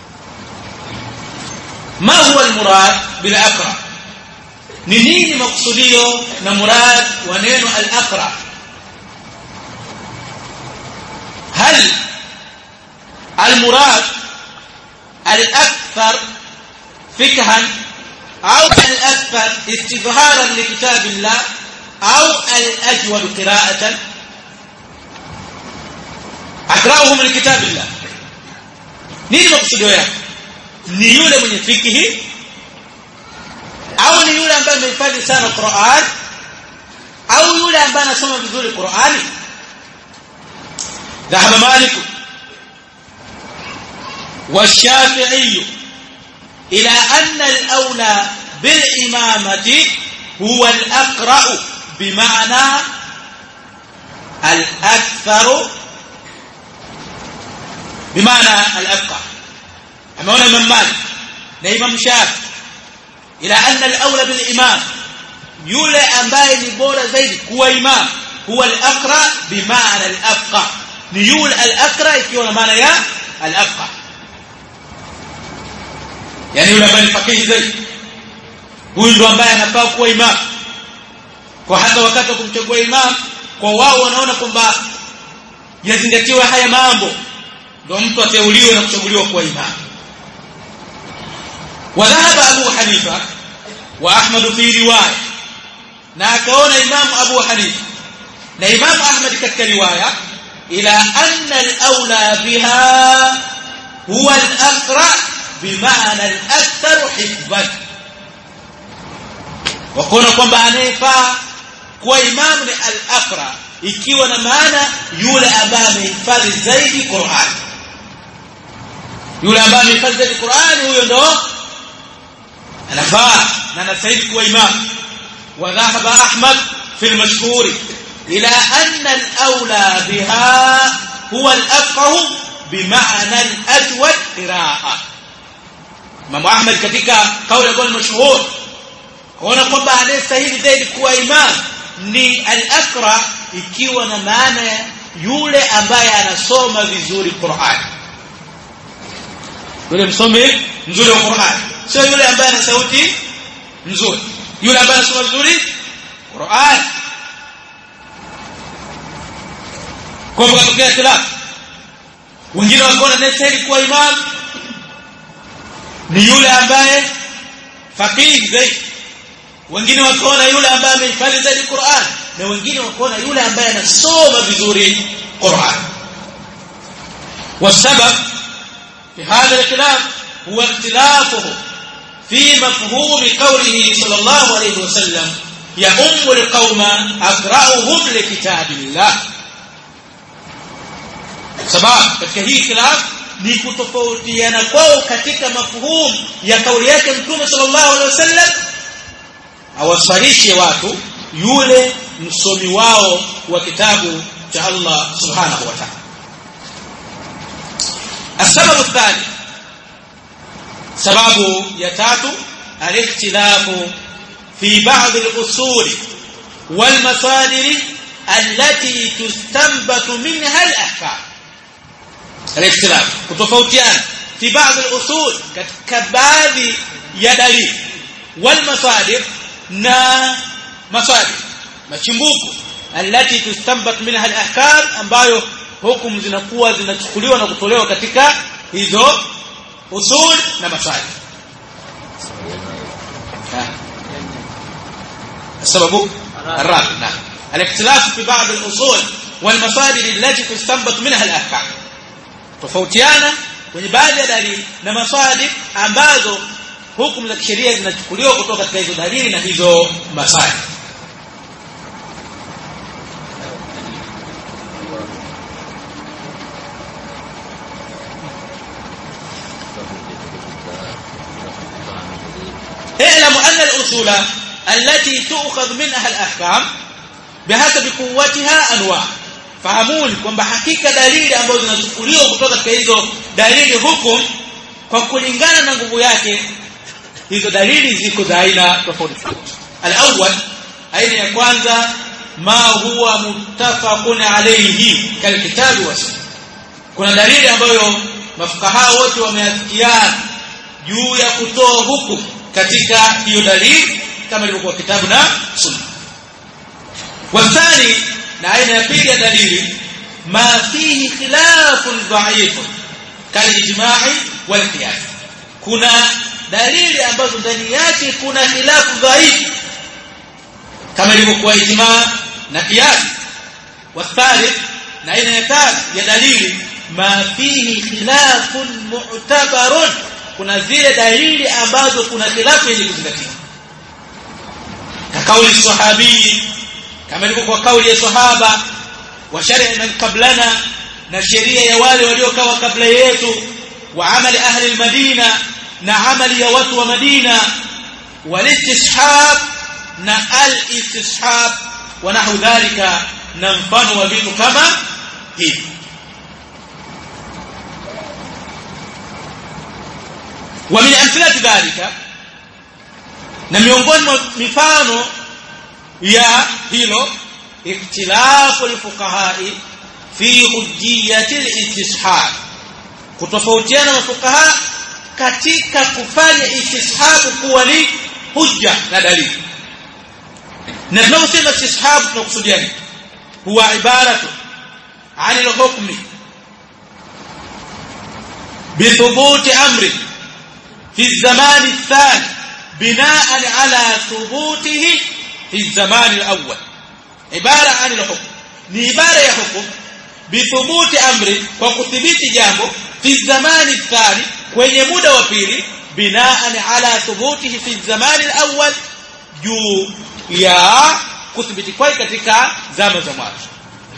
Ma huwa al-murad bil aqra? Ni nini maksudio na murad wa neno al-aqra? هل المراد الأكثر فقها أو الأكثر استظهارا لكتاب الله أو الأجود قراءة؟ أقرأهم لكتاب الله. nini maksudio yake? Ni yule mwenye fikihi au ni yule ambaye amehifadhi sana Qur'an au yule ambaye anasoma vizuri Qur'ani? ذهب مالك والشافعي إلى أن الأولى بالإمامة هو الأقرأ بمعنى الأكثر بمعنى الأفقه. أما هنا من مالك لإمام شافعي إلى أن الأولى بالإمام يولى أمباي نبورة زيد هو إمام هو الأقرأ بمعنى الأفقه. ni yule al-aqra ikiwa na maana ya al-afqa, yani yule ambaye ni fakihi zaidi. Huyu ndo ambaye anafaa kuwa imam. Kwa hata wakati wa kumchagua imam, kwa wao wanaona kwamba yazingatiwa haya mambo ndio mtu ateuliwe na kuchaguliwa kuwa imam. Wadhahaba Abu Hanifa wa Ahmad fi riwaya, na akaona Imam Abu Hanifa na Imam Ahmad katika riwaya إلى أن الأولى بها هو الأقرأ بمعنى الأكثر حفظا. وقلنا kwamba anayefaa kuwa imam ni al-aqra ikiwa na maana yule ambaye amehifadhi zaidi Qur'an. Yule ambaye amehifadhi zaidi Qur'an, huyo ndo anafaa na anastahili kuwa imam. Wa dhahaba Ahmad fi al-mashhur إلى أن الأولى بها هو الأفقه بمعنى الأجود قراءة. Imam Ahmad katika kauli yake mashuhuri kuona kwamba anastahili zaidi kuwa imam ni al-aqra ikiwa na maana yule ambaye anasoma vizuri Qur'an. Yule msomi mzuri wa Qur'an, sio yule ambaye ana sauti nzuri, yule ambaye anasoma vizuri Qur'an. Kwa sababu kwa ikhtilaf wengine wakaona anastahili kuwa imam ni yule ambaye faqih zaidi, wengine wakaona yule ambaye amehifadhi zaidi Qur'an, na wengine wakaona yule ambaye anasoma vizuri Qur'an. والسبب في هذا الاختلاف هو اختلافه في مفهوم قوله صلى الله عليه وسلم يؤم القوم أقرأهم لكتاب الله. Sababu katika hii khilaf ni kutofautiana kwao katika mafhumu ya kauli yake Mtume sallallahu alaihi wasallam awasalishe watu yule msomi wao wa kitabu cha Allah subhanahu wa ta'ala. السبب الثاني, sababu ya tatu, al-ikhtilafu fi ba'd al-usul wal masadir allati tustanbatu minha al-ahkam. الاختلاف kutofautiana fi baadhi al-usul, katika baadhi ya dalili, wal masadir na masadir machimbuko, allati tustanbat minha al-ahkam, ambayo hukumu zinakuwa zinachukuliwa na kutolewa katika hizo usul na masadir. السبب الرابع الاختلاف في بعض الأصول والمصادر التي تستنبط منها الأحكام. tofautiana kwenye baadhi ya dalili na masadir ambazo hukumu za kisheria zinachukuliwa kutoka katika hizo dalili na hizo masadir. اعلم أن الأصول التي تؤخذ منها الأحكام بحسب قوتها أنواع. Fahamuni kwamba hakika dalili ambazo zinachukuliwa kutoka katika hizo dalili hukum kwa kulingana na nguvu yake, hizo dalili ziko za aina tofauti. Al-awwal, aina ya kwanza ma huwa muttafaqun alayhi kalkitabu wa sunna. Kuna dalili ambayo mafukaha wote wameafikiana juu ya kutoa hukumu katika hiyo dalili kama ilivyokuwa kitabu na sunna. Wasani, na aina ya pili ya dalili ma fihi khilafun dha'ifun kalijma'i wal qiyas. Kuna dalili ambazo ndani yake kuna khilafu dhaifu kama ilivyokuwa ijma' na qiyas. Wasali, na aina ya tatu ya dalili ma fihi khilafun mu'tabarun, kuna zile dalili ambazo kuna khilafu yenye kuzingatiwa. Kauli sahabi kama ilivyokuwa kauli ya sahaba, wa shari'a man qablana, na sheria ya wale waliokaa kabla yetu, wa amali ahli al-Madina, na amali ya watu wa Madina, wal istishab, na al-istishab wa nahu dhalika, na mfano wa vitu kama hivi. Wa min amthilati dhalika, na miongoni mwa mifano ya hilo, ikhtilafu al-fuqaha'i fi hujjiyati al-istishab, kutofautiana mafuqaha katika kufanya istishab kuwa ni hujja na dalili. Na tunaposema istishab tunakusudia nini? Huwa ibaratu an al-hukmi bi thubuti amri fi az-zaman ath-thani bina'an ala thubutihi fi az-zaman al-awwal. Ibara an al-hukm ni ibara ya hukum bi thubuti amri, kwa kuthibiti jambo, fi az-zaman ath-thani, kwenye muda wa pili, bina'an ala thubutihi fi az-zaman al-awwal, juu ya kuthibiti kwake katika zama za mwanzo.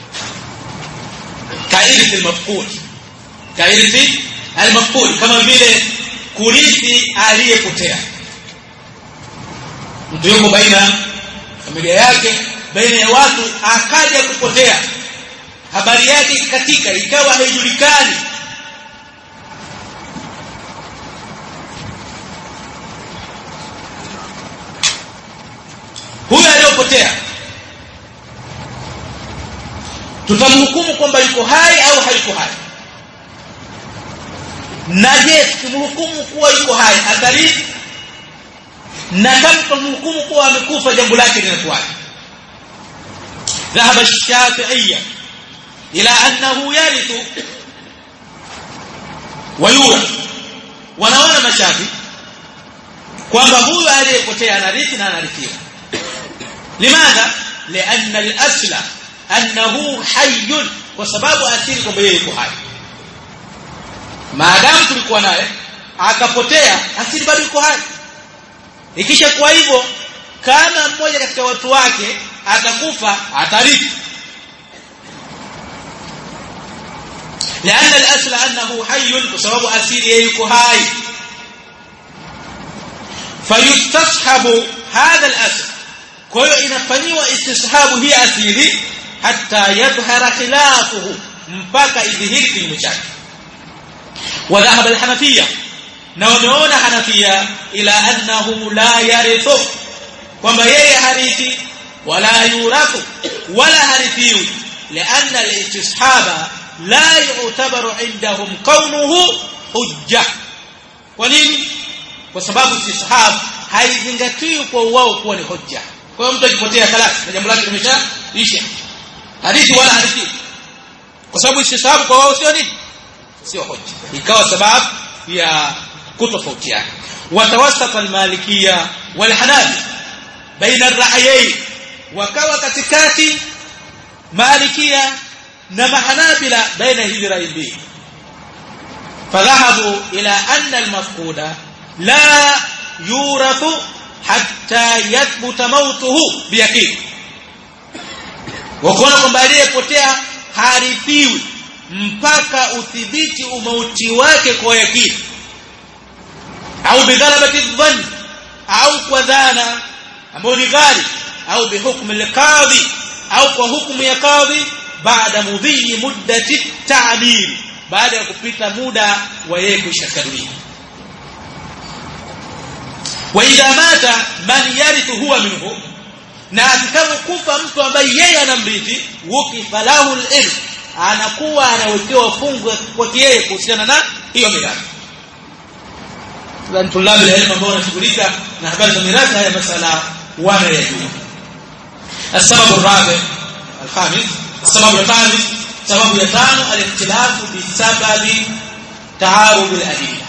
Kairithi al-mafqud, kairithi al-mafqud, kama vile kurithi aliyepotea. Mtu yuko baina familia yake, baina ya watu, akaja kupotea, habari yake ikatika, ikawa haijulikani. Huyo aliyopotea tutamhukumu kwamba yuko hai au hayuko hai? Na je, tumhukumu kuwa yuko hai atarithi? Na kama tumhukumu kuwa amekufa, jambo lake linakuwaje? Dhahaba ash-Shafi'iyya ila annahu yarithu wa yurath. Wanaona mashafi kwamba huyu aliyepotea anarithi na anarithiwa. Limadha? Lianna al-asla annahu hayyun, kwa sababu asili kwamba yeye yuko hai. Maadamu tulikuwa naye akapotea, asili bado yuko hai. Ikisha kwa hivyo, kama mmoja katika watu wake atakufa, atarithi. Lianna al-asla annahu hayyun, kwa sababu asili yeye yuko hai. Fayustashabu hadha al-asl, kwa hiyo inafanywa istishabu hii asili hatta yadhhara khilafuhu, mpaka idhihiri kinyume chake. Wa dhahaba al-Hanafiyya, na wameona Hanafia ila annahu la yarithu, kwamba yeye harithi, wala yurathu, wala harithiwi. Lianna al-istishaba la yu'tabaru indahum kaunuhu hujja. Kwa nini? Kwa sababu istishab haizingatiwi kwa wao kuwa ni hujja. Kwa hiyo mtu akipotea khalas, na jambo lake limeshaisha, hadithi wala hadithi, kwa sababu istishab kwa wao sio nini? Sio hujja. Ikawa sababu ya kutofautiana. Watawasafa al-Malikiyya wal Hanafi baina ar-ra'yayn, wakawa katikati Malikiyya na Mahanabila baina hizi rai mbili. Fadhahabu ila anna al-mafquda la yurathu hatta yathbuta mautuhu biyaqin, wakaona kwamba aliyepotea harithiwi mpaka udhibiti umauti wake kwa yakini, au bighalabati dhann, au kwa dhana ambayo ni ghali, au bihukm al-qadhi, au kwa hukumu ya qadhi, baada mudhi muddati ta'bir, baada ya kupita muda wa yeye kushakadhiwa. Wa idha mata man yarithu huwa minhu, na atakapokufa mtu ambaye yeye anamrithi wukifalahu al-irth, anakuwa anawekewa fungu kwa yeye kuhusiana na hiyo mirathi. Kwa tulabu ilmu ambao wanashughulika na habari za mirathi, haya masala wanayajua. السبب الرابع الخامس السبب الخامس سبب يتانو الاختلاف بسبب تعارض الأدلة.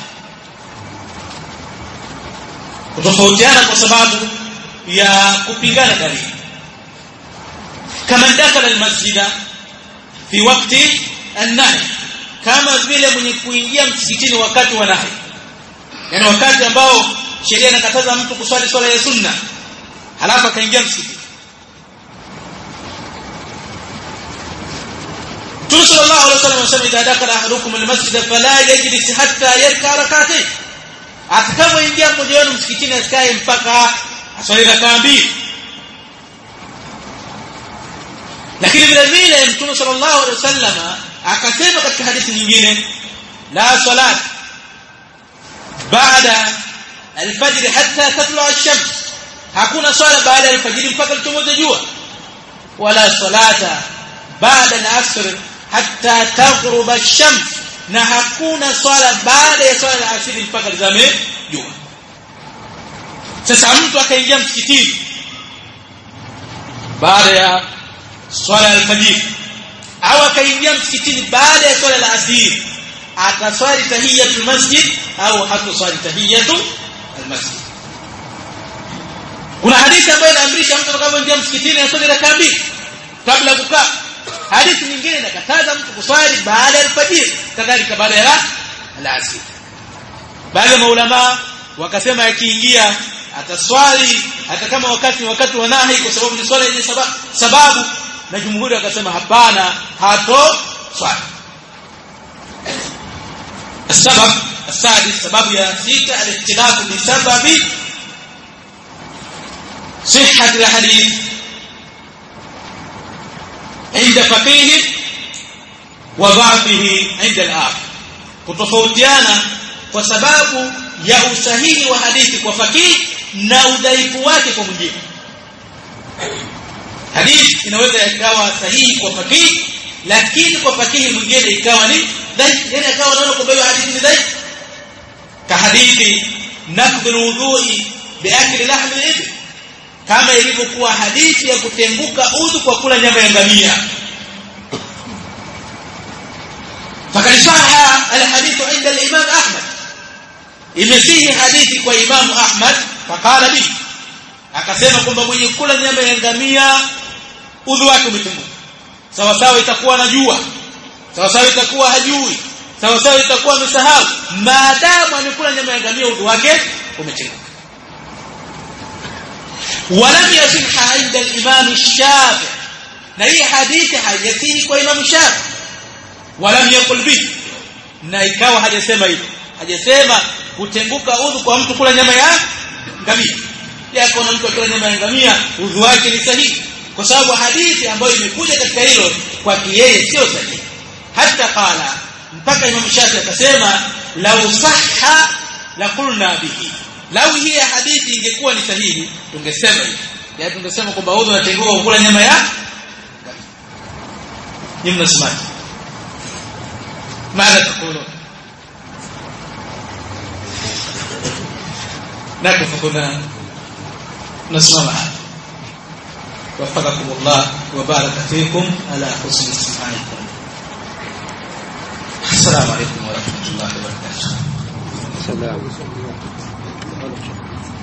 kutofautiana kwa sababu ya kupingana dalili. Kama dakala almasjida fi wakati an-nahy, kama vile mwenye kuingia msikitini wakati wa nahi, yani wakati ambao sheria inakataza mtu kuswali swala ya sunna, halafu akaingia msikitini. Mtume sallallahu alaihi wasallam anasema idha dakala ahadukum almasjid fala yajlis hatta yarka rak'atayn, atakapoingia mmoja wenu msikitini asikae mpaka aswali rak'a mbili. Lakini vile vile Mtume sallallahu alaihi wasallam akasema katika hadithi nyingine, la salat baada al-fajr hatta tatlu'a ash-shams, hakuna swala baada ya al-fajr mpaka lichomoza jua, wala salata baada al-asr hatta taghruba ash-shams, na hakuna swala baada ya swala ya asiri mpaka lizame jua. Sasa mtu akaingia msikitini baada ya swala ya al-fajr au akaingia msikitini baada ya swala ya asiri, ataswali tahiyatul masjid au hataswali tahiyatul masjid? Kuna hadithi ambayo inaamrisha mtu atakapoingia msikitini aswali rak'a mbili kabla kukaa. Hadithi nyingine inakataza mtu kuswali baada ya al-fajr, kadhalika baada ya al-asr. Baadhi ya maulama wakasema akiingia ataswali hata kama wakati wa nahi, kwa sababu ni swala yenye sababu, na jumhuri wakasema hapana, hato swali. السبب السادس سبب يا سيتا الاختلاف بسبب صحة الحديث عند فقيه وضعفه عند الآخر. kutofautiana kwa sababu ya usahihi wa hadithi kwa fakih na udhaifu wake kwa mwingine. Hadithi inaweza ikawa sahihi kwa fakih, lakini kwa fakih mwingine ikawa ni dhaifu, yani akawa anaona kwamba hiyo hadithi ni dhaifu. Ka hadithi nakdhul wudhu'i biakli lahm al-ibl, kama ilivyokuwa hadithi ya kutenguka udhu kwa kula nyama ya ngamia. Fakad saha al-hadithu 'inda al-imam Ahmad, imesihi hadithi kwa Imam Ahmad, fakala bi, akasema kwamba mwenye kula nyama ya ngamia udhu wake umetenguka. Sawa sawa itakuwa anajua, sawa sawa itakuwa hajui, sawa sawa itakuwa amesahau, maadamu amekula nyama ya ngamia udhu wake umetenguka. Walam yasihha 'inda al-imam Shafi'i, na hii hadithi haijasihi kwa Imam Shafi'i. Walam yaqul bi, na ikawa hajasema hivyo, hajasema kutenguka udhu kwa mtu kula nyama ya ngamia. Yako na mtu akila nyama ya ngamia udhu wake ni sahihi, kwa sababu hadithi ambayo imekuja katika hilo kwa yeye sio sahihi. Hata qala, mpaka Imam Shafi'i akasema law sahha la qulna bihi, law hii hadithi ingekuwa ni sahihi tungesema hivi, yaani tungesema kwamba udhu unatenguka kula nyama ya ngamia. Ni mnasemaje? ماذا تقولون؟ نقف هنا نسمع معا. وفقكم الله وبارك فيكم على حسن استماعكم. السلام عليكم ورحمة الله وبركاته.